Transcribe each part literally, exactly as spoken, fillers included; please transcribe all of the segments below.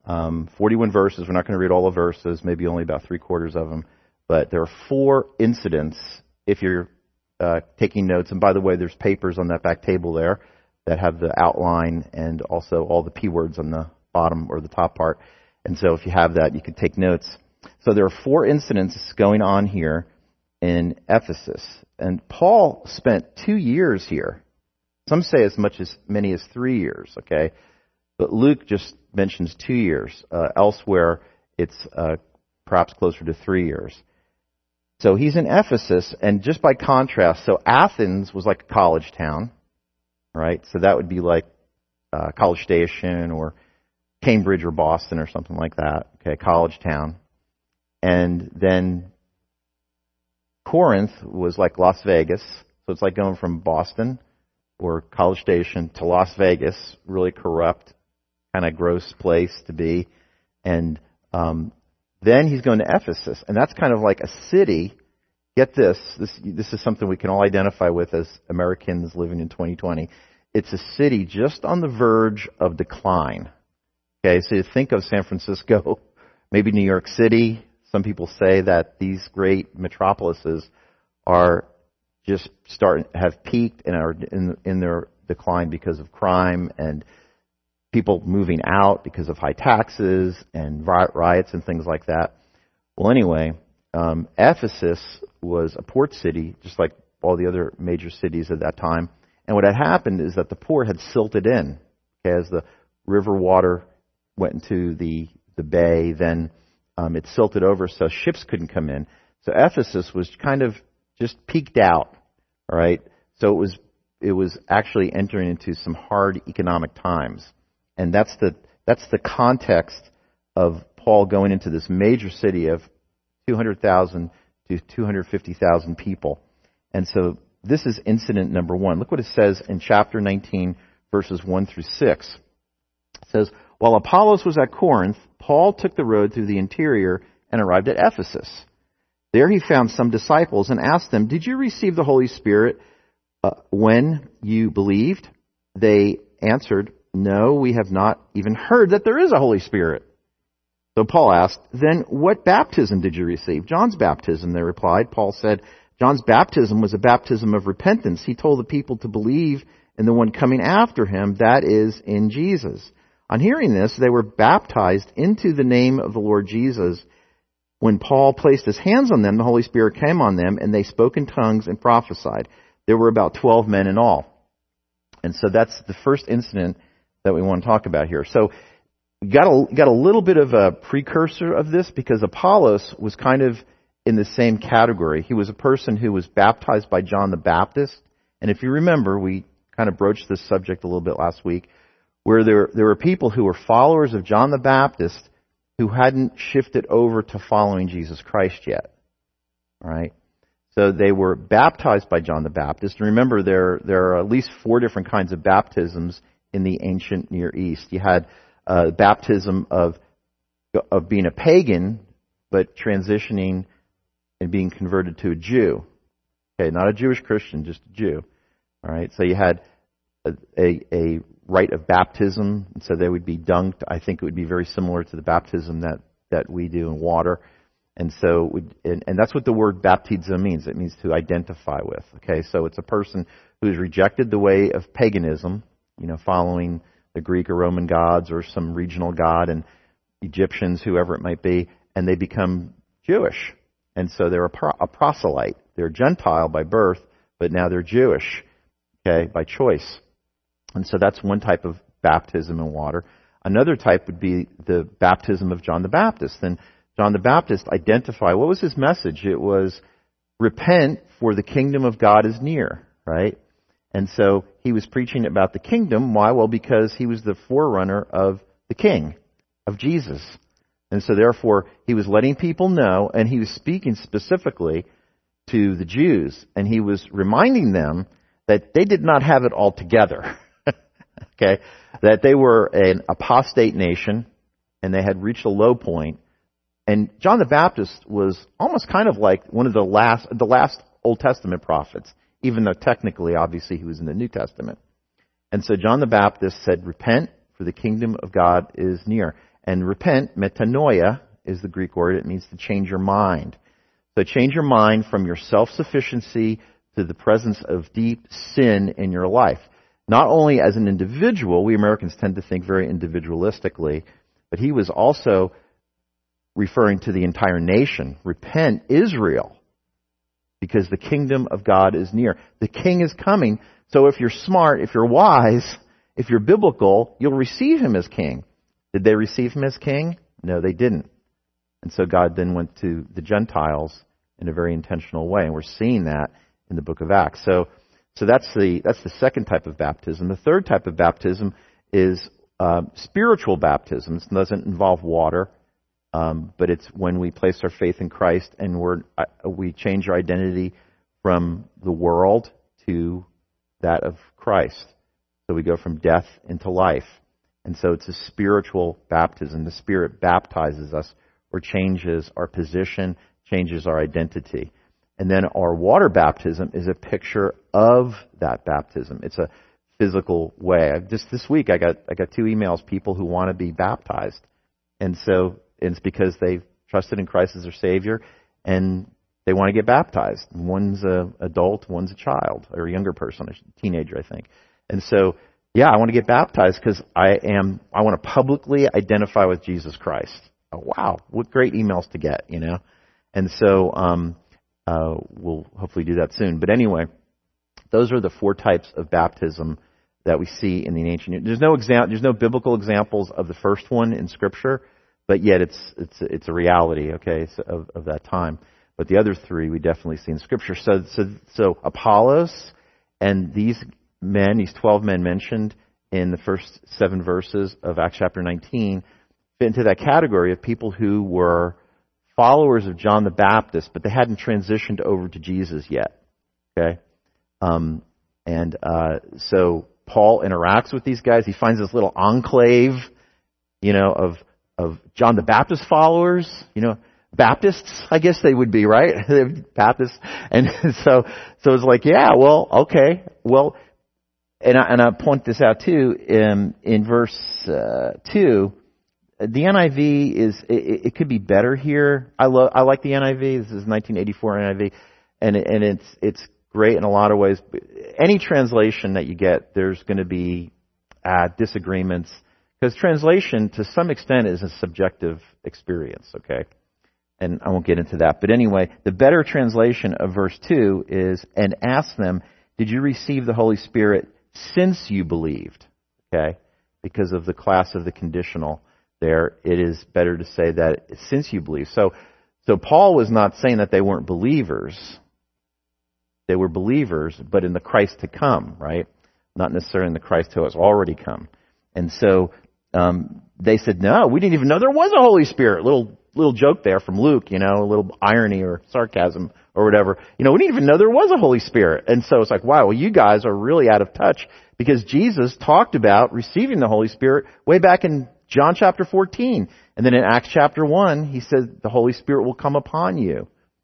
Um, forty-one verses. We're not going to read all the verses, maybe only about three quarters of them. But there are four incidents if you're uh, taking notes. And by the way, there's papers on that back table there that have the outline and also all the P words on the bottom or the top part. And so if you have that, you can take notes. So there are four incidents going on here in Ephesus. And Paul spent two years here. Some say as much as many as three years, okay? But Luke just mentions two years. Uh, elsewhere, it's uh, perhaps closer to three years. So he's in Ephesus, and just by contrast, so Athens was like a college town, right? So that would be like uh, College Station or Cambridge or Boston or something like that, okay, college town. And then Corinth was like Las Vegas, so it's like going from Boston or College Station to Las Vegas, really corrupt, kind of gross place to be. And um, then he's going to Ephesus, and that's kind of like a city. Get this, this this is something we can all identify with as Americans living in twenty twenty. It's a city just on the verge of decline. Okay, so you think of San Francisco, maybe New York City. Some people say that these great metropolises are just start have peaked and are in, in their decline because of crime and people moving out because of high taxes and riots and things like that. Well, anyway, um, Ephesus was a port city, just like all the other major cities at that time. And what had happened is that the port had silted in. Okay, as the river water went into the, the bay, then um, it silted over so ships couldn't come in. So Ephesus was kind of just peaked out, all right? So it was it was actually entering into some hard economic times. And that's the that's the context of Paul going into this major city of two hundred thousand to two hundred fifty thousand people. And so this is incident number one. Look what it says in chapter nineteen, verses one through six. It says, while Apollos was at Corinth, Paul took the road through the interior and arrived at Ephesus. There he found some disciples and asked them, did you receive the Holy Spirit uh, when you believed? They answered, no, we have not even heard that there is a Holy Spirit. So Paul asked, then what baptism did you receive? John's baptism, they replied. Paul said, John's baptism was a baptism of repentance. He told the people to believe in the one coming after him, that is, in Jesus. On hearing this, they were baptized into the name of the Lord Jesus. When Paul placed his hands on them, the Holy Spirit came on them, and they spoke in tongues and prophesied. There were about twelve men in all. And so that's the first incident that we want to talk about here. So we got a, got a little bit of a precursor of this because Apollos was kind of in the same category. He was a person who was baptized by John the Baptist. And if you remember, we kind of broached this subject a little bit last week, where there, there were people who were followers of John the Baptist who hadn't shifted over to following Jesus Christ yet. All right? So they were baptized by John the Baptist. And remember, there, there are at least four different kinds of baptisms in the ancient Near East. You had uh, baptism of of being a pagan, but transitioning and being converted to a Jew. Okay, not a Jewish Christian, just a Jew. All right, so you had a, a, a rite of baptism, and so they would be dunked. I think it would be very similar to the baptism that, that we do in water. And so, we, and, and that's what the word baptizo means. It means to identify with. Okay, so it's a person who has rejected the way of paganism, you know, following the Greek or Roman gods or some regional god and Egyptians, whoever it might be, and they become Jewish. And so they're a, pro- a proselyte. They're Gentile by birth, but now they're Jewish, okay, by choice. And so that's one type of baptism in water. Another type would be the baptism of John the Baptist. And John the Baptist identified, what was his message? It was, repent, for the kingdom of God is near, right? And so he was preaching about the kingdom. Why? Well, because he was the forerunner of the king, of Jesus. And so therefore, he was letting people know, and he was speaking specifically to the Jews, and he was reminding them that they did not have it all together. Okay? That they were an apostate nation, and they had reached a low point. And John the Baptist was almost kind of like one of the last, the last Old Testament prophets, even though technically, obviously, he was in the New Testament. And so John the Baptist said, repent, for the kingdom of God is near. And repent, metanoia, is the Greek word. It means to change your mind. So change your mind from your self-sufficiency to the presence of deep sin in your life. Not only as an individual, we Americans tend to think very individualistically, but he was also referring to the entire nation. Repent, Israel, because the kingdom of God is near. The king is coming, so if you're smart, if you're wise, if you're biblical, you'll receive him as king. Did they receive him as king? No, they didn't. And so God then went to the Gentiles in a very intentional way, and we're seeing that in the book of Acts. So, so that's the that's the second type of baptism. The third type of baptism is uh, spiritual baptism. It doesn't involve water, um, but it's when we place our faith in Christ and we're uh, we change our identity from the world to that of Christ. So we go from death into life. And so it's a spiritual baptism. The Spirit baptizes us or changes our position, changes our identity. And then our water baptism is a picture of that baptism. It's a physical way. Just this week I got I got two emails, people who want to be baptized. And so it's because they've trusted in Christ as their Savior and they want to get baptized. One's an adult, one's a child, or a younger person, a teenager, I think. And so, yeah, I want to get baptized because I am. I want to publicly identify with Jesus Christ. Oh, wow, what great emails to get, you know. And so um, uh, we'll hopefully do that soon. But anyway, those are the four types of baptism that we see in the ancient. There's no exam- There's no biblical examples of the first one in Scripture, but yet it's it's it's a reality, okay, so of, of that time. But the other three we definitely see in Scripture. So so so Apollos and these men, these twelve men mentioned in the first seven verses of Acts chapter nineteen, fit into that category of people who were followers of John the Baptist, but they hadn't transitioned over to Jesus yet. Okay, um, and uh, so Paul interacts with these guys. He finds this little enclave, you know, of of John the Baptist followers. You know, Baptists, I guess they would be, right? Baptists, and so so it's like, yeah, well, okay, well. And I, and I point this out too in, in verse uh, two. The N I V is it, it could be better here. I love I like the N I V. This is nineteen eighty-four N I V, and and it's it's great in a lot of ways. Any translation that you get, there's going to be uh, disagreements because translation to some extent is a subjective experience. Okay, and I won't get into that. But anyway, the better translation of verse two is, "And ask them, did you receive the Holy Spirit since you believed?" Okay? Because of the class of the conditional there, it is better to say that since you believe. So, so Paul was not saying that they weren't believers. They were believers, but in the Christ to come, right? Not necessarily in the Christ who has already come. And so um, they said, no, we didn't even know there was a Holy Spirit. Little little joke there from Luke, you know, a little irony or sarcasm or whatever. You know, we didn't even know there was a Holy Spirit. And so it's like, wow, well, you guys are really out of touch because Jesus talked about receiving the Holy Spirit way back in John chapter fourteen. And then in Acts chapter one, he said the Holy Spirit will come upon you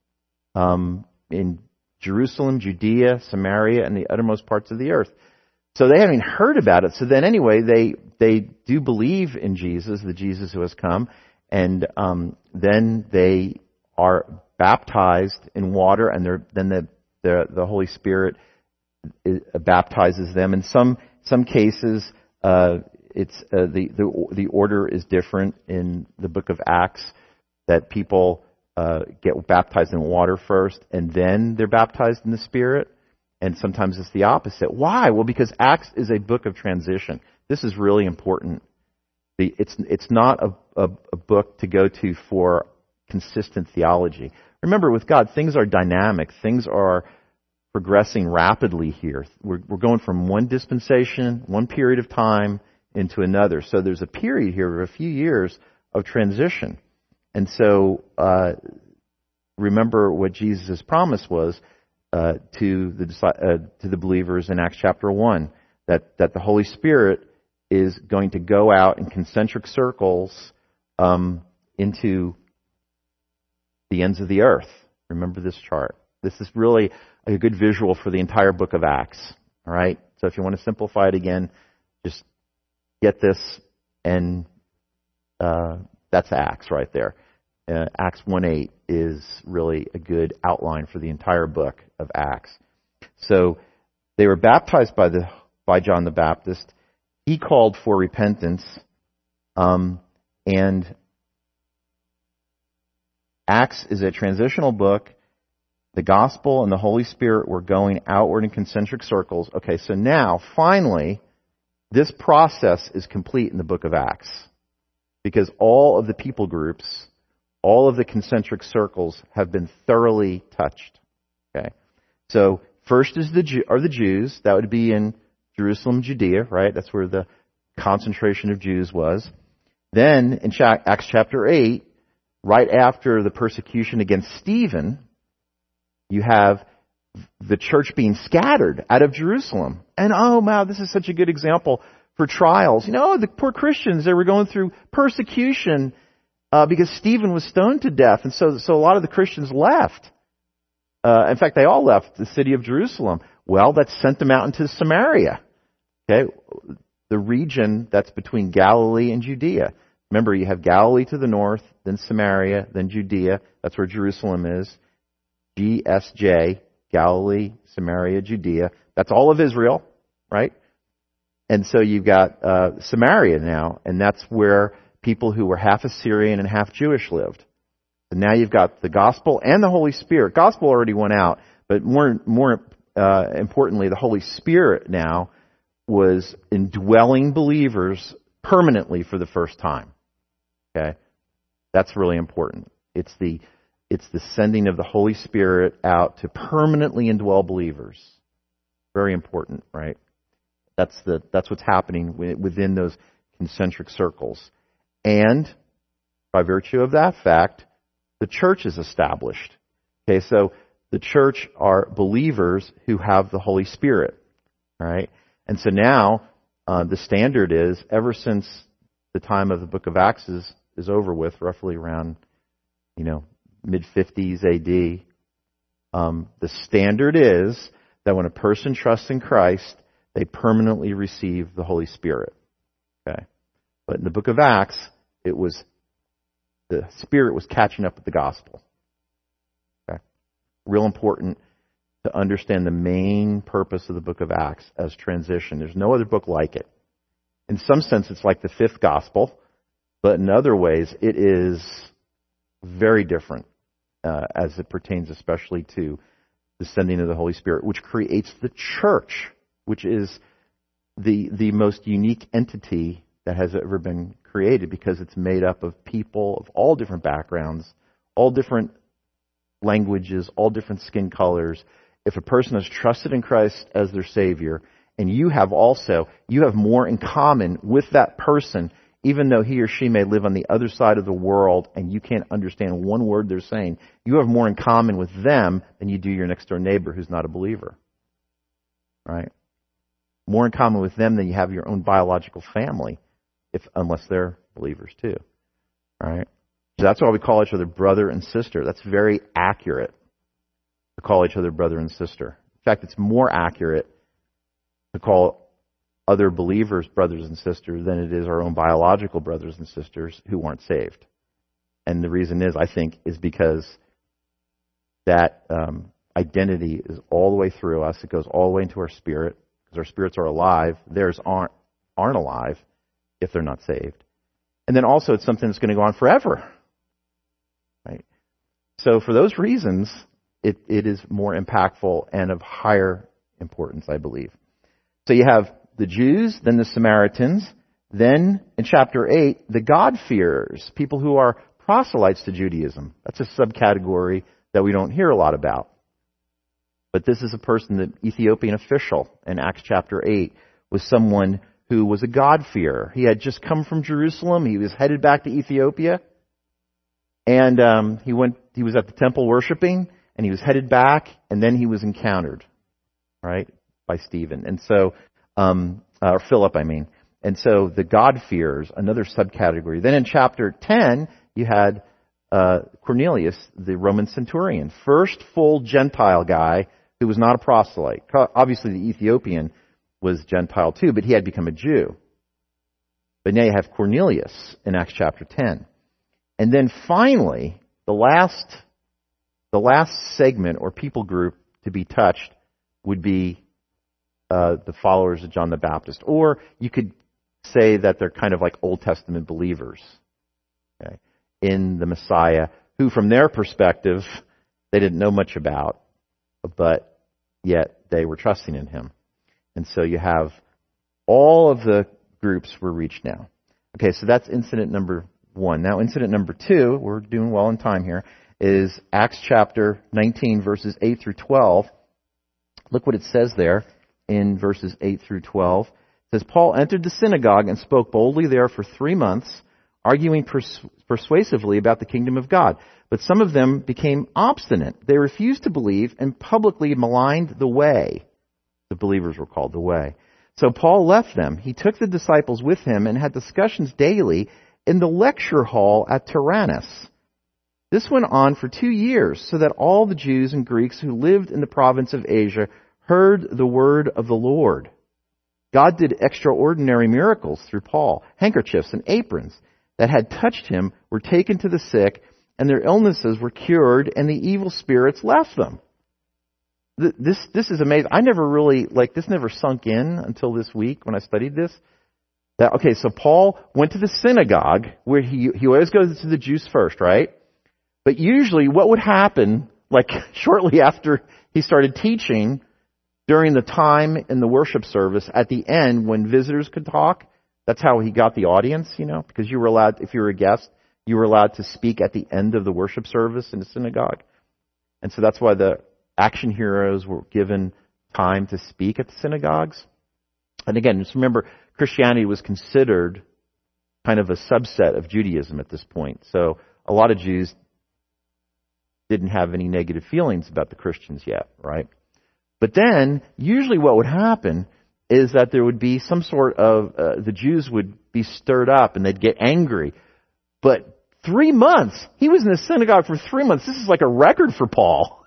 um, in Jerusalem, Judea, Samaria, and the uttermost parts of the earth. So they haven't heard about it. So then anyway, they, they do believe in Jesus, the Jesus who has come. And um, then they are baptized in water, and they're, then the, the the Holy Spirit is, uh, baptizes them. In some some cases, uh, it's uh, the the the order is different in the book of Acts. That people uh, get baptized in water first, and then they're baptized in the Spirit. And sometimes it's the opposite. Why? Well, because Acts is a book of transition. This is really important. The, it's it's not a, a, a book to go to for consistent theology. Remember, with God, things are dynamic. Things are progressing rapidly here. We're, we're going from one dispensation, one period of time, into another. So there's a period here of a few years of transition. And so uh, remember what Jesus' promise was uh, to the uh, to the believers in Acts chapter one, that that the Holy Spirit is going to go out in concentric circles um, into the ends of the earth. Remember this chart. This is really a good visual for the entire book of Acts. All right? So if you want to simplify it again, just get this and uh, that's Acts right there. Uh, Acts one eight is really a good outline for the entire book of Acts. So they were baptized by the by John the Baptist. He called for repentance, um, and Acts is a transitional book. The gospel and the Holy Spirit were going outward in concentric circles. Okay, so now, finally, this process is complete in the book of Acts. Because all of the people groups, all of the concentric circles have been thoroughly touched. Okay, so first is the Jew, are the Jews. That would be in Jerusalem, Judea, right? That's where the concentration of Jews was. Then in Acts chapter eight, right after the persecution against Stephen, you have the church being scattered out of Jerusalem. And oh, wow, this is such a good example for trials. You know, the poor Christians, they were going through persecution uh, because Stephen was stoned to death. And so, so a lot of the Christians left. Uh, in fact, they all left the city of Jerusalem. Well, that sent them out into Samaria. Okay, the region that's between Galilee and Judea. Remember, you have Galilee to the north, then Samaria, then Judea. That's where Jerusalem is. G S J, Galilee, Samaria, Judea. That's all of Israel, right? And so you've got uh, Samaria now, and that's where people who were half Assyrian and half Jewish lived. And now you've got the gospel and the Holy Spirit. Gospel already went out, but more more uh, importantly, the Holy Spirit now was indwelling believers permanently for the first time. Okay, that's really important. It's the it's the sending of the Holy Spirit out to permanently indwell believers. Very important, right? That's the that's what's happening within those concentric circles. And by virtue of that fact, the church is established. Okay, so the church are believers who have the Holy Spirit, right? And so now uh, the standard is, ever since the time of the book of Acts is, is over with, roughly around, you know, mid fifties A D, um, the standard is that when a person trusts in Christ, they permanently receive the Holy Spirit. Okay, but in the book of Acts, it was the Spirit was catching up with the gospel. Okay, real important to understand the main purpose of the book of Acts as transition. There's no other book like it. In some sense, it's like the fifth gospel, but in other ways, it is very different uh, as it pertains especially to the sending of the Holy Spirit, which creates the church, which is the the most unique entity that has ever been created, because it's made up of people of all different backgrounds, all different languages, all different skin colors. If a person has trusted in Christ as their Savior, and you have also, you have more in common with that person, even though he or she may live on the other side of the world and you can't understand one word they're saying, you have more in common with them than you do your next door neighbor who's not a believer. Right? More in common with them than you have your own biological family, if unless they're believers too. Right? So that's why we call each other brother and sister. That's very accurate to call each other brother and sister. In fact, it's more accurate to call other believers brothers and sisters than it is our own biological brothers and sisters who weren't saved. And the reason is, I think, is because that um, identity is all the way through us. It goes all the way into our spirit, because our spirits are alive. Theirs aren't aren't alive if they're not saved. And then also, it's something that's going to go on forever. Right? So for those reasons, it, it is more impactful and of higher importance, I believe. So you have the Jews, then the Samaritans, then in chapter eight, the God-fearers, people who are proselytes to Judaism. That's a subcategory that we don't hear a lot about. But this is a person, the Ethiopian official in Acts chapter eight, was someone who was a God-fearer. He had just come from Jerusalem. He was headed back to Ethiopia. And um, he went. He was at the temple worshiping, and he was headed back, and then he was encountered, right, by Stephen. And so, um, or Philip, I mean. And so the God-fearers, another subcategory. Then in chapter ten, you had uh, Cornelius, the Roman centurion, first full Gentile guy who was not a proselyte. Obviously, the Ethiopian was Gentile too, but he had become a Jew. But now you have Cornelius in Acts chapter ten. And then finally, the last, the last segment or people group to be touched would be uh, the followers of John the Baptist. Or you could say that they're kind of like Old Testament believers, okay, in the Messiah, who from their perspective, they didn't know much about, but yet they were trusting in him. And so you have all of the groups were reached now. Okay, so that's incident number one. Now incident number two, we're doing well in time here, is Acts chapter nineteen, verses eight through twelve. Look what it says there in verses eight through twelve. It says, Paul entered the synagogue and spoke boldly there for three months, arguing pers- persuasively about the kingdom of God. But some of them became obstinate. They refused to believe and publicly maligned the way. The believers were called the way. So Paul left them. He took the disciples with him and had discussions daily in the lecture hall at Tyrannus. This went on for two years, so that all the Jews and Greeks who lived in the province of Asia heard the word of the Lord. God did extraordinary miracles through Paul. Handkerchiefs and aprons that had touched him were taken to the sick, and their illnesses were cured, and the evil spirits left them. This this is amazing. I never really, like, this never sunk in until this week when I studied this. That, okay, so Paul went to the synagogue, where he, he always goes to the Jews first, right? But usually what would happen, like, shortly after he started teaching, during the time in the worship service, at the end, when visitors could talk, that's how he got the audience, you know, because you were allowed, if you were a guest, you were allowed to speak at the end of the worship service in the synagogue. And so that's why the action heroes were given time to speak at the synagogues. And again, just remember, Christianity was considered kind of a subset of Judaism at this point. So a lot of Jews didn't have any negative feelings about the Christians yet, right? But then, usually what would happen is that there would be some sort of, uh, the Jews would be stirred up and they'd get angry. But three months, he was in the synagogue for three months. This is like a record for Paul.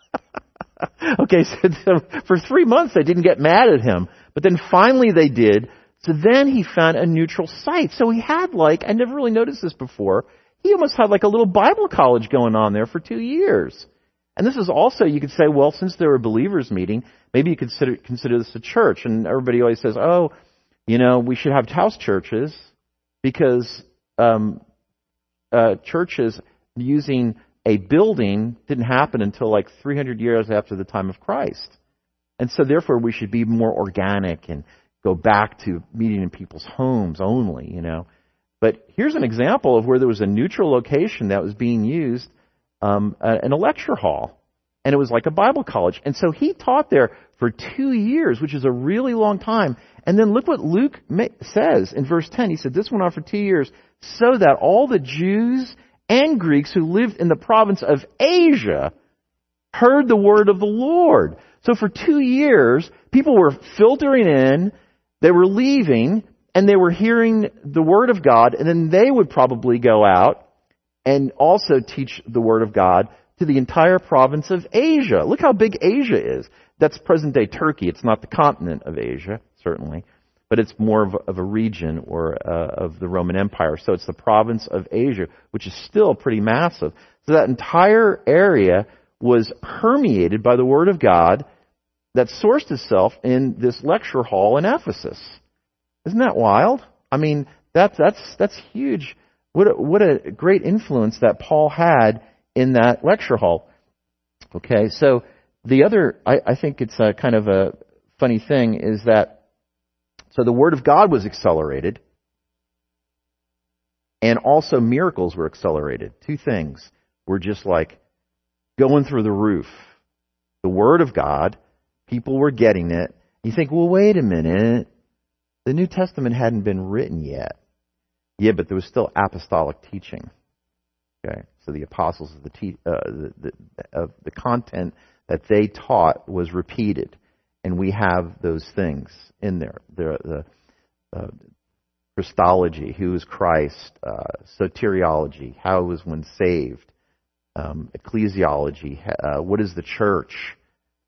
Okay, so for three months they didn't get mad at him. But then finally they did. So then he found a neutral site. So he had like, I never really noticed this before, he almost had like a little Bible college going on there for two years. And this is also, you could say, well, since they were a believers meeting, maybe you could consider, consider this a church. And everybody always says, oh, you know, we should have house churches because um, uh, churches using a building didn't happen until like three hundred years after the time of Christ. And so therefore we should be more organic and go back to meeting in people's homes only, you know. But here's an example of where there was a neutral location that was being used um, uh, in a lecture hall. And it was like a Bible college. And so he taught there for two years, which is a really long time. And then look what Luke says in verse ten. He said, this went on for two years so that all the Jews and Greeks who lived in the province of Asia heard the word of the Lord. So for two years, people were filtering in, they were leaving, and they were hearing the word of God, and then they would probably go out and also teach the word of God to the entire province of Asia. Look how big Asia is. That's present-day Turkey. It's not the continent of Asia, certainly, but it's more of a, of a region or uh, of the Roman Empire. So it's the province of Asia, which is still pretty massive. So that entire area was permeated by the word of God that sourced itself in this lecture hall in Ephesus. Isn't that wild? I mean, that's that's that's huge. What a, what a great influence that Paul had in that lecture hall. Okay, so the other, I, I think it's a kind of a funny thing, is that so the word of God was accelerated, and also miracles were accelerated. Two things were just like going through the roof. The word of God, people were getting it. You think, well, wait a minute. The New Testament hadn't been written yet. Yeah, but there was still apostolic teaching. Okay, so the apostles of the, te- uh, the, the, of the content that they taught was repeated, and we have those things in there. The, the uh, Christology, who is Christ, uh, soteriology, how was one saved, um, ecclesiology, uh, what is the church,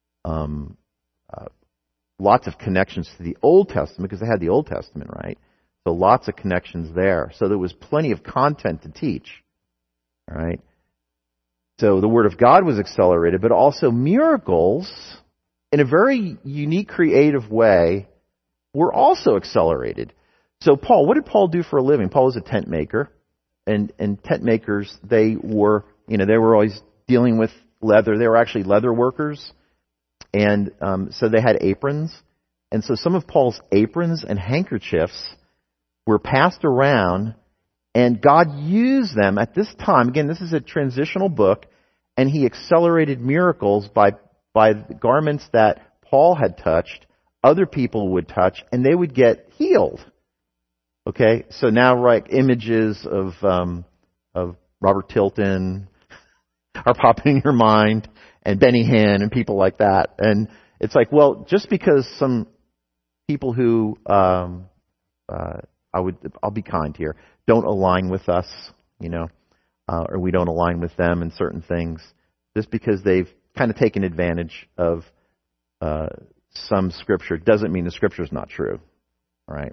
um, uh, lots of connections to the Old Testament, because they had the Old Testament, right? So lots of connections there. So there was plenty of content to teach. All right. So the Word of God was accelerated, but also miracles, in a very unique, creative way, were also accelerated. So Paul, what did Paul do for a living? Paul was a tent maker, and, and tent makers, they were, you know, they were always dealing with leather. They were actually leather workers, and um, so they had aprons. And so some of Paul's aprons and handkerchiefs were passed around, and God used them at this time. Again, this is a transitional book, and He accelerated miracles by by the garments that Paul had touched, other people would touch, and they would get healed. Okay, so now, like, images of um, of Robert Tilton are popping in your mind, and Benny Hinn, and people like that. And it's like, well, just because some people who um, uh, I would, I'll be kind here, don't align with us, you know, uh, or we don't align with them in certain things, just because they've kind of taken advantage of uh, some Scripture doesn't mean the Scripture is not true. All right.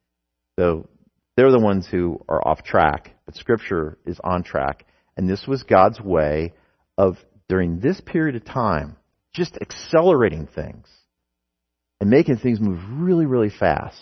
So they're the ones who are off track, but Scripture is on track. And this was God's way of, during this period of time, just accelerating things and making things move really, really fast.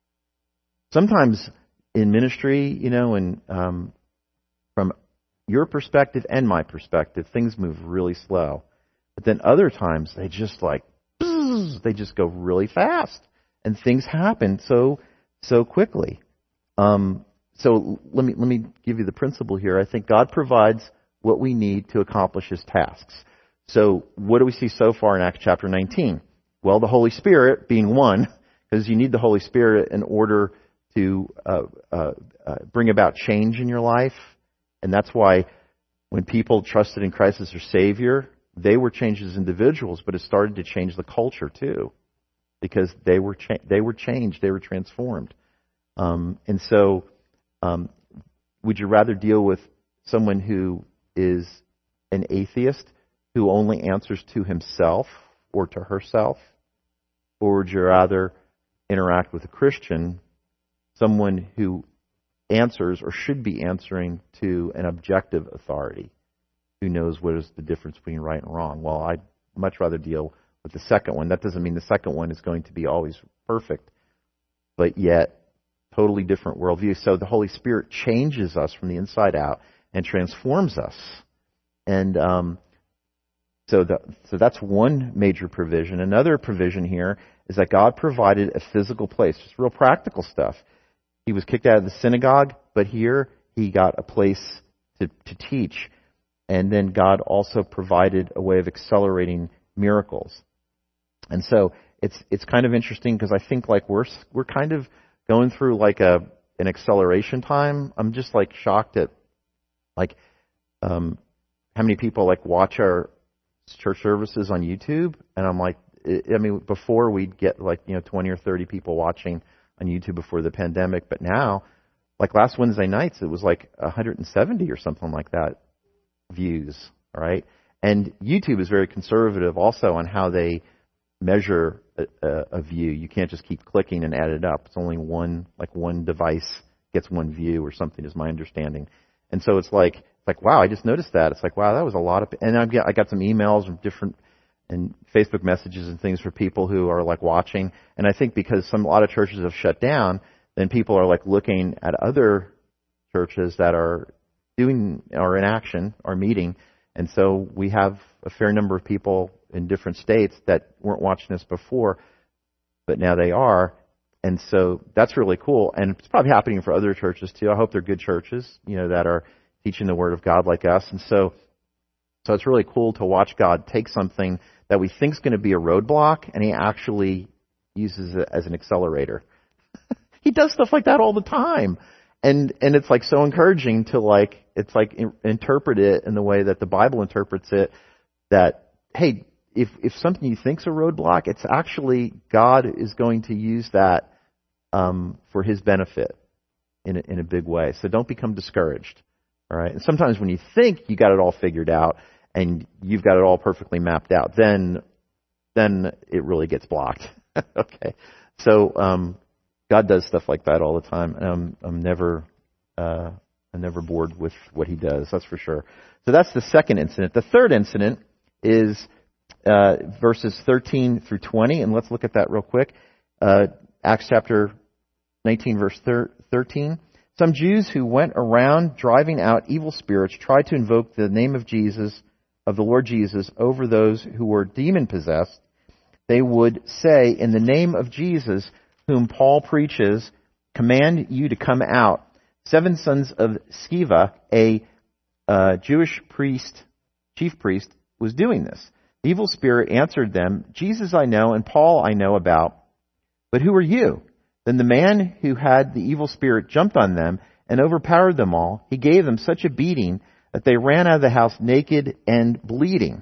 Sometimes in ministry, you know, and um, from your perspective and my perspective, things move really slow. But then other times they just like, they just go really fast, and things happen so so quickly. Um, so let me let me give you the principle here. I think God provides what we need to accomplish His tasks. So what do we see so far in Acts chapter nineteen? Well, the Holy Spirit being one, because you need the Holy Spirit in order to uh, uh, uh, bring about change in your life. And that's why when people trusted in Christ as their Savior, they were changed as individuals, but it started to change the culture too, because they were cha- they were changed, they were transformed. Um, and so, um, would you rather deal with someone who is an atheist, who only answers to himself or to herself, or would you rather interact with a Christian, someone who answers or should be answering to an objective authority, who knows what is the difference between right and wrong? Well, I'd much rather deal with the second one. That doesn't mean the second one is going to be always perfect, but yet totally different worldview. So the Holy Spirit changes us from the inside out and transforms us. And um, so, the, so that's one major provision. Another provision here is that God provided a physical place, just real practical stuff. He was kicked out of the synagogue, but here he got a place to, to teach. And then God also provided a way of accelerating miracles. And so it's it's kind of interesting, because I think like we're we're kind of going through like a an acceleration time. I'm just like shocked at like um, how many people like watch our church services on YouTube, and I'm like, I mean, before we'd get like you know twenty or thirty people watching on YouTube before the pandemic, but now, like last Wednesday nights, it was like one hundred seventy or something like that views. All right, and YouTube is very conservative also on how they measure a, a, a view. You can't just keep clicking and add it up. It's only one, like one device gets one view or something, is my understanding. And so it's like, it's like, wow, I just noticed that. It's like, wow, that was a lot of, and I got, I got some emails from different, and Facebook messages and things for people who are like watching. And I think because some, a lot of churches have shut down, then people are like looking at other churches that are doing, or in action, or meeting. And so we have a fair number of people in different states that weren't watching this before, but now they are. And so that's really cool. And it's probably happening for other churches too. I hope they're good churches, you know, that are teaching the Word of God like us. And so, so it's really cool to watch God take something that we think is going to be a roadblock, and He actually uses it as an accelerator. He does stuff like that all the time. And and it's like so encouraging to like, it's like in, interpret it in the way that the Bible interprets it, that, hey, if if something you think's a roadblock, it's actually God is going to use that um, for His benefit in a, in a big way. So don't become discouraged. All right. And sometimes when you think you got it all figured out and you've got it all perfectly mapped out, then then it really gets blocked. Okay. So um, God does stuff like that all the time, and I'm I'm never uh, I'm never bored with what He does. That's for sure. So that's the second incident. The third incident is uh, verses thirteen through twenty, and let's look at that real quick. Uh, Acts chapter nineteen, verse thirteen. Some Jews who went around driving out evil spirits tried to invoke the name of Jesus, of the Lord Jesus, over those who were demon-possessed. They would say, in the name of Jesus, whom Paul preaches, command you to come out. Seven sons of Sceva, a uh, Jewish priest, chief priest, was doing this. The evil spirit answered them, Jesus I know, and Paul I know about, but who are you? Then the man who had the evil spirit jumped on them and overpowered them all. He gave them such a beating that they ran out of the house naked and bleeding.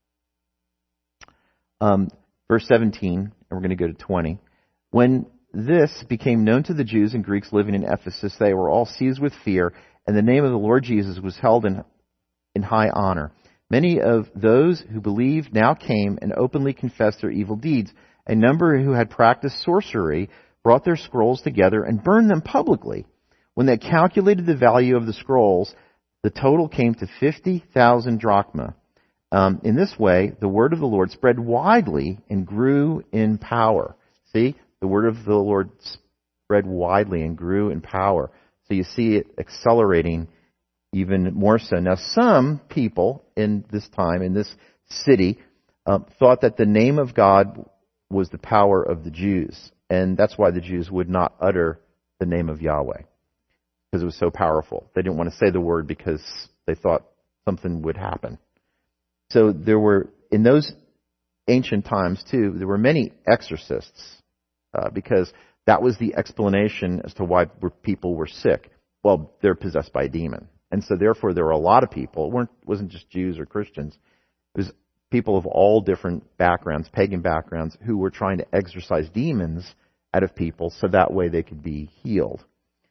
Um, verse seventeen, and we're going to go to twenty. When this became known to the Jews and Greeks living in Ephesus, they were all seized with fear, and the name of the Lord Jesus was held in, in high honor. Many of those who believed now came and openly confessed their evil deeds. A number who had practiced sorcery brought their scrolls together and burned them publicly. When they calculated the value of the scrolls, the total came to fifty thousand drachma. Um, in this way, the word of the Lord spread widely and grew in power. See, the word of the Lord spread widely and grew in power. So you see it accelerating even more so. Now, some people in this time, in this city, um, thought that the name of God was the power of the Jews. And that's why the Jews would not utter the name of Yahweh, because it was so powerful. They didn't want to say the word because they thought something would happen. So there were, in those ancient times too, there were many exorcists, uh, because that was the explanation as to why people were sick. Well, they're possessed by a demon. And so therefore there were a lot of people. It weren't, wasn't just Jews or Christians. It was people of all different backgrounds, pagan backgrounds, who were trying to exorcise demons out of people so that way they could be healed.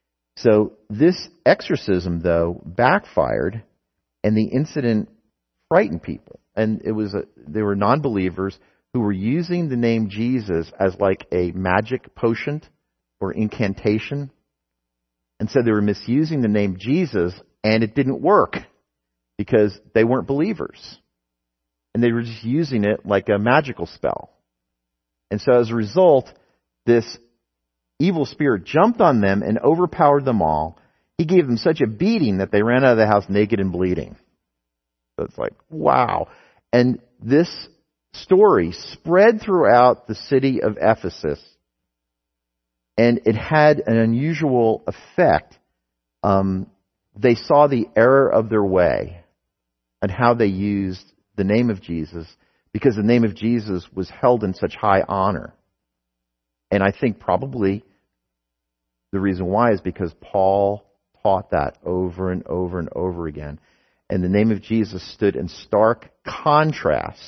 So this exorcism, though, backfired, and the incident frightened people. And it was a, they were non-believers who were using the name Jesus as like a magic potion or incantation. And so they were misusing the name Jesus, and it didn't work because they weren't believers. And they were just using it like a magical spell. And so as a result, this evil spirit jumped on them and overpowered them all. He gave them such a beating that they ran out of the house naked and bleeding. So it's like, wow. And this story spread throughout the city of Ephesus. And it had an unusual effect. Um, they saw the error of their way and how they used the name of Jesus, because the name of Jesus was held in such high honor. And I think probably the reason why is because Paul taught that over and over and over again. And the name of Jesus stood in stark contrast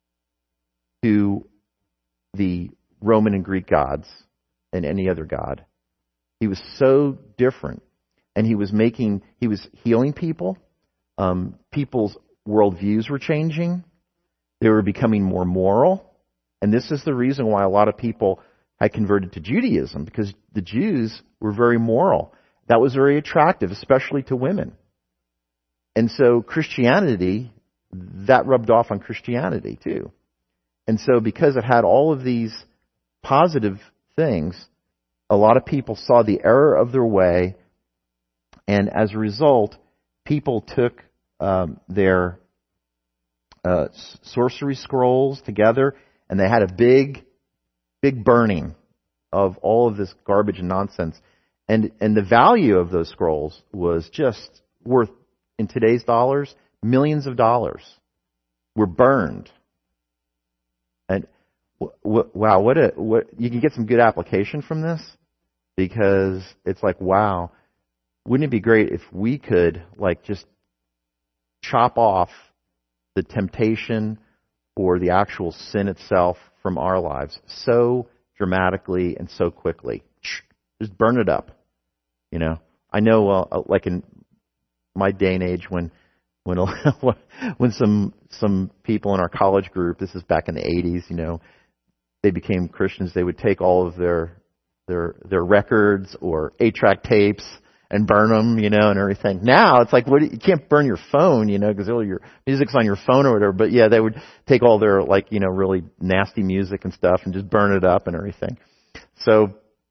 to the Roman and Greek gods and any other god. He was so different. And he was making, he was healing people. Um, people's worldviews were changing. They were becoming more moral. And this is the reason why a lot of people had converted to Judaism, because the Jews were very moral. That was very attractive, especially to women. And so Christianity, that rubbed off on Christianity too. And so because it had all of these positive things, a lot of people saw the error of their way, and as a result, people took um, their uh, sorcery scrolls together, and they had a big, big burning of all of this garbage and nonsense. And and the value of those scrolls was just worth, in today's dollars, millions of dollars were burned. And w- w- wow, what a what you can get some good application from this, because it's like, wow, wouldn't it be great if we could like just chop off the temptation or the actual sin itself from our lives so dramatically and so quickly? Just burn it up. You know, I know, uh, like in my day and age, when when when some some people in our college group, this is back in the eighties, you know, they became Christians. They would take all of their their their records or eight-track tapes and burn them, you know, and everything. Now it's like, what? You can't burn your phone, you know, because all your music's on your phone or whatever. But yeah, they would take all their like, you know, really nasty music and stuff and just burn it up and everything. So,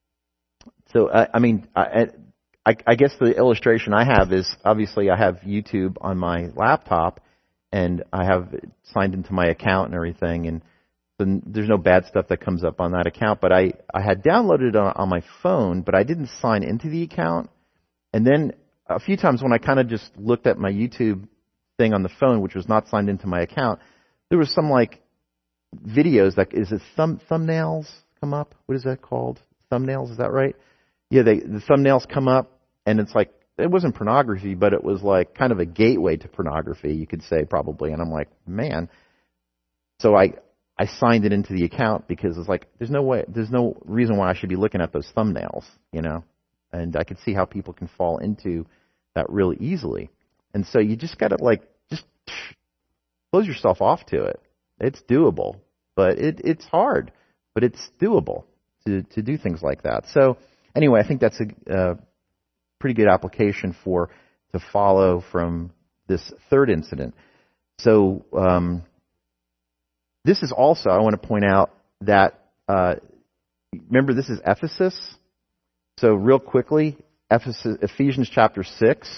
so I, I mean, I, I, I guess the illustration I have is obviously I have YouTube on my laptop and I have it signed into my account and everything, and then there's no bad stuff that comes up on that account. But I, I had downloaded it on, on my phone, but I didn't sign into the account. And then a few times when I kind of just looked at my YouTube thing on the phone, which was not signed into my account, there was some like videos that is it thumb thumbnails come up? What is that called? Thumbnails, is that right? Yeah, they the thumbnails come up, and it's like it wasn't pornography, but it was like kind of a gateway to pornography, you could say probably. And I'm like, man. So I I signed it into the account because it's like there's no way, there's no reason why I should be looking at those thumbnails, you know. And I could see how people can fall into that really easily. And so you just got to like, just close yourself off to it. It's doable, but it, it's hard, but it's doable to, to do things like that. So anyway, I think that's a, a pretty good application for, to follow from this third incident. So, um, this is also, I want to point out that, uh, remember this is Ephesus. So real quickly, Ephesus, Ephesians chapter six.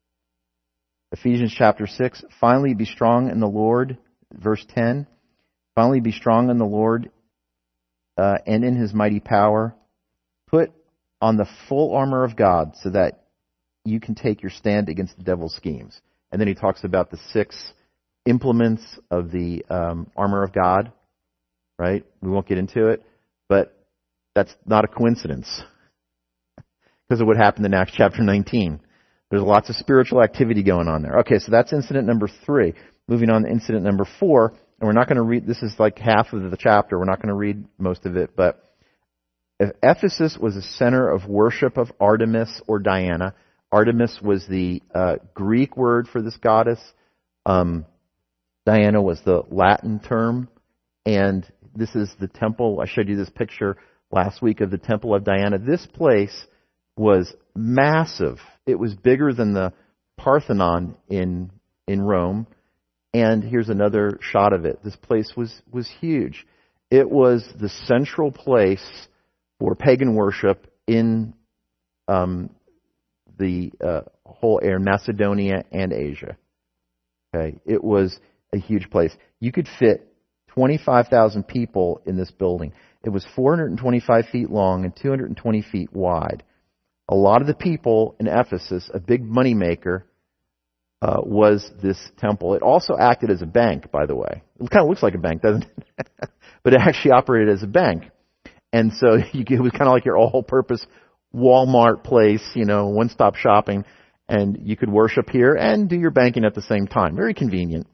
Ephesians chapter six. Finally be strong in the Lord. Verse ten. Finally be strong in the Lord uh, and in His mighty power. Put on the full armor of God so that you can take your stand against the devil's schemes. And then he talks about the six implements of the um, armor of God. Right? We won't get into it, but that's not a coincidence. Because of what happened in Acts chapter nineteen. There's lots of spiritual activity going on there. Okay, so that's incident number three. Moving on to incident number four. And we're not going to read, this is like half of the chapter. We're not going to read most of it. But Ephesus was a center of worship of Artemis or Diana. Artemis was the uh, Greek word for this goddess. Um, Diana was the Latin term. And this is the temple. I showed you this picture last week of the Temple of Diana. This place was massive. It was bigger than the Parthenon in in Rome. And here's another shot of it. This place was, was huge. It was the central place for pagan worship in um, the uh, whole area, Macedonia and Asia. Okay, it was a huge place. You could fit twenty-five thousand people in this building. It was four hundred twenty-five feet long and two hundred twenty feet wide. A lot of the people in Ephesus, a big moneymaker, uh, was this temple. It also acted as a bank, by the way. It kind of looks like a bank, doesn't it? But it actually operated as a bank. And so you, it was kind of like your all-purpose Walmart place, you know, one-stop shopping. And you could worship here and do your banking at the same time. Very convenient.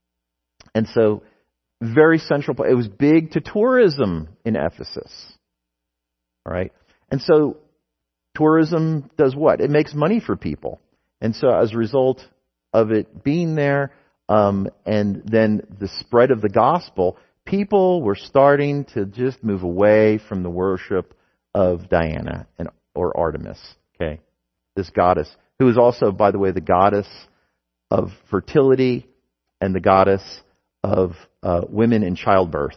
And so, very central. It was big to tourism in Ephesus. All right? And so, tourism does what? It makes money for people. And so as a result of it being there, um, and then the spread of the gospel, people were starting to just move away from the worship of Diana and or Artemis. Okay, this goddess, who is also, by the way, the goddess of fertility and the goddess of uh, women in childbirth.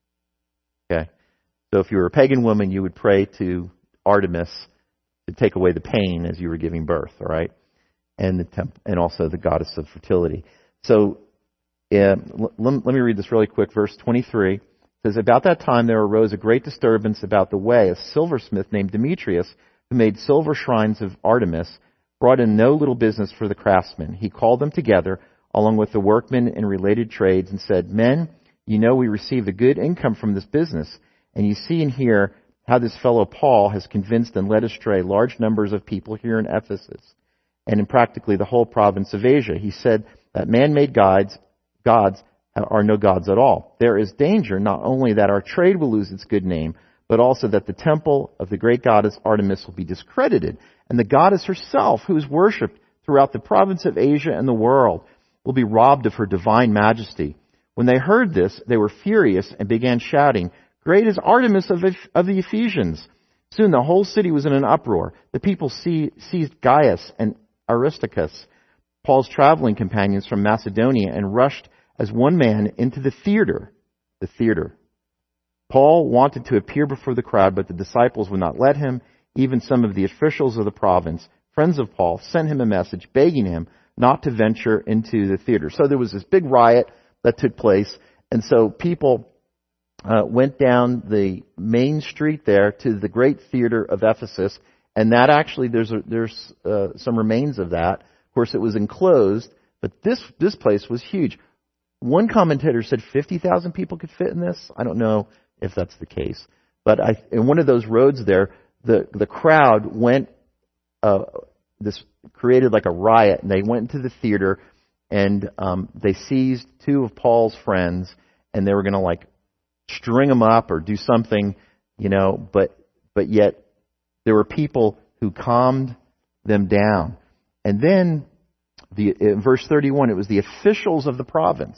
Okay, so if you were a pagan woman, you would pray to Artemis to take away the pain as you were giving birth, all right? And the temp- and also the goddess of fertility. So uh, l- let me read this really quick. Verse twenty-three says, about that time there arose a great disturbance about the way. A silversmith named Demetrius, who made silver shrines of Artemis, brought in no little business for the craftsmen. He called them together, along with the workmen in related trades, and said, men, you know we receive a good income from this business, and you see and hear how this fellow Paul has convinced and led astray large numbers of people here in Ephesus and in practically the whole province of Asia. He said that man-made gods, gods are no gods at all. There is danger not only that our trade will lose its good name, but also that the temple of the great goddess Artemis will be discredited, and the goddess herself, who is worshipped throughout the province of Asia and the world, will be robbed of her divine majesty. When they heard this, they were furious and began shouting, great is Artemis of, of the Ephesians. Soon the whole city was in an uproar. The people seized Gaius and Aristarchus, Paul's traveling companions from Macedonia, and rushed as one man into the theater. The theater. Paul wanted to appear before the crowd, but the disciples would not let him. Even some of the officials of the province, friends of Paul, sent him a message begging him not to venture into the theater. So there was this big riot that took place, and so people uh, went down the main street there to the great theater of Ephesus, and that actually there's a, there's uh, some remains of that. Of course, it was enclosed, but this this place was huge. One commentator said fifty thousand people could fit in this. I don't know if that's the case, but I, in one of those roads there, the the crowd went. Uh, this created like a riot, and they went into the theater, and um, they seized two of Paul's friends, and they were going to like string them up or do something, you know. But but yet there were people who calmed them down, and then the in verse thirty-one, it was the officials of the province.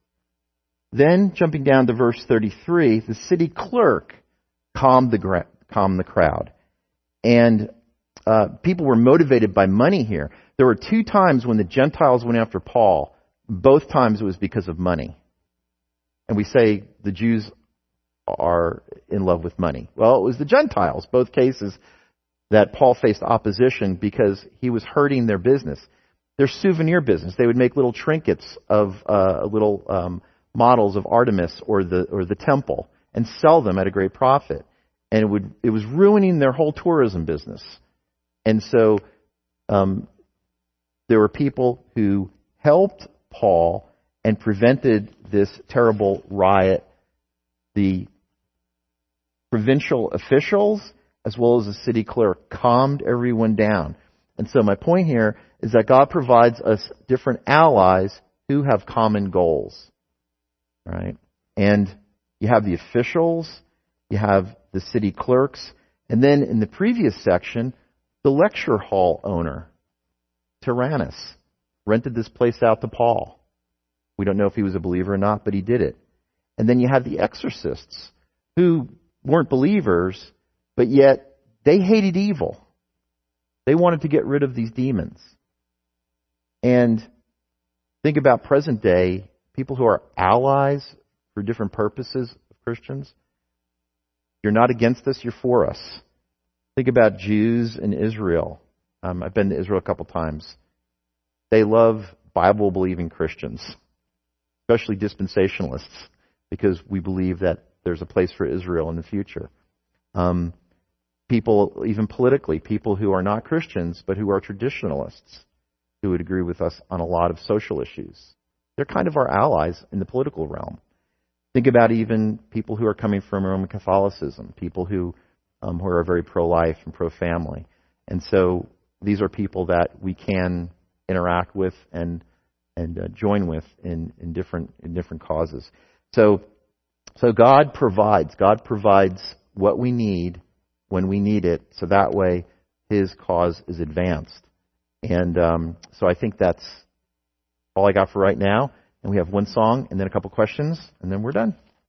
Then jumping down to verse thirty-three, the city clerk calmed the gra- calmed the crowd, and Uh, people were motivated by money here. There were two times when the Gentiles went after Paul. Both times it was because of money. And we say the Jews are in love with money. Well, it was the Gentiles, both cases, that Paul faced opposition because he was hurting their business. Their souvenir business. They would make little trinkets of uh, little um, models of Artemis or the or the temple and sell them at a great profit. And it would it was ruining their whole tourism business. And so um, there were people who helped Paul and prevented this terrible riot. The provincial officials, as well as the city clerk, calmed everyone down. And so my point here is that God provides us different allies who have common goals. Right? And you have the officials, you have the city clerks, and then in the previous section, the lecture hall owner, Tyrannus, rented this place out to Paul. We don't know if he was a believer or not, but he did it. And then you have the exorcists, who weren't believers, but yet they hated evil. They wanted to get rid of these demons. And think about present day, people who are allies for different purposes of Christians. You're not against us, you're for us. Think about Jews in Israel. Um, I've been to Israel a couple times. They love Bible-believing Christians, especially dispensationalists, because we believe that there's a place for Israel in the future. Um, people, even politically, people who are not Christians, but who are traditionalists, who would agree with us on a lot of social issues. They're kind of our allies in the political realm. Think about even people who are coming from Roman Catholicism, people who Um, who are very pro-life and pro-family. And so these are people that we can interact with and and uh, join with in, in different in different causes. So so God provides. God provides what we need when we need it, so that way His cause is advanced. And um, so I think that's all I got for right now. And we have one song and then a couple questions, and then we're done.